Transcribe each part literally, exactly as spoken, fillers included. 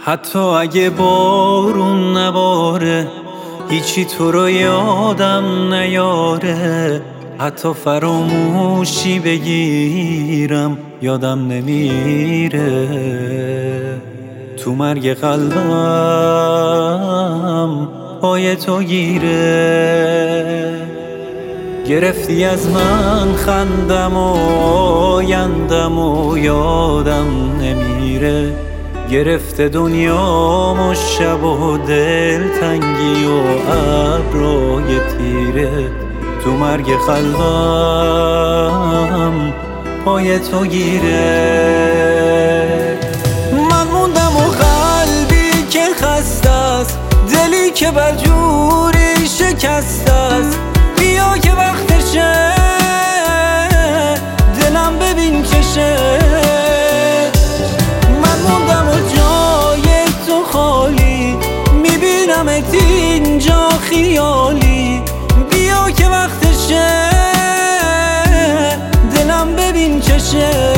حتی اگه بارون نباره هیچی تو رو یادم نیاره، حتی فراموشی بگیرم یادم نمیره. تو مرگ قلبم پای تو گیره، گرفتی از من خندم و آیندم و یادم نمیره. گرفته دنیام و شب و دلتنگی و ابرای تیره. تو مرگ قلبم پای تو گیره. من موندم و قلبی که خسته است، دلی که بدجوری شکسته است. بیا که وقتشه، دلم ببین چشه. من موندم و جای تو خالی، میبینمت اینجا خیالی. بیا که وقتشه، دلم ببین چشه.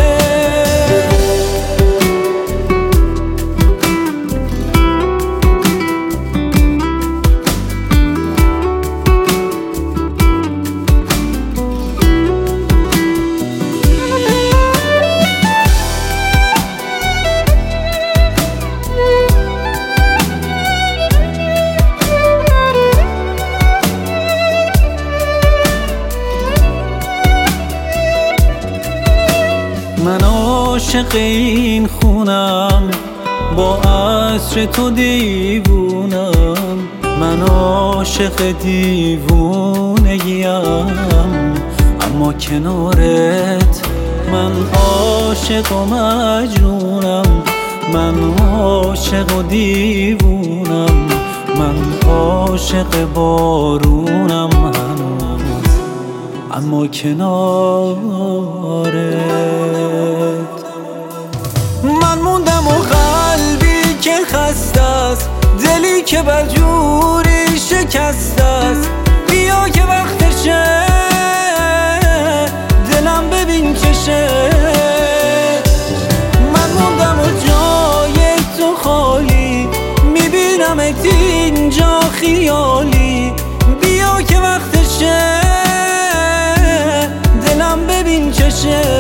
من عاشق این خونم، با عطر تو دیوونم. من عاشق دیوونگیم، اما کنارت من عاشق و مجنونم. من عاشق و دیوونم، من عاشق بارونم هنوز، اما کنارت. من موندم و قلبی که خسته است، دلی که بدجوری شکسته است. بیا که وقتشه، دلم ببین چشه. من موندم و جای تو خالی، میبینمت اینجا خیالی. بیا که وقتشه، دلم ببین چشه.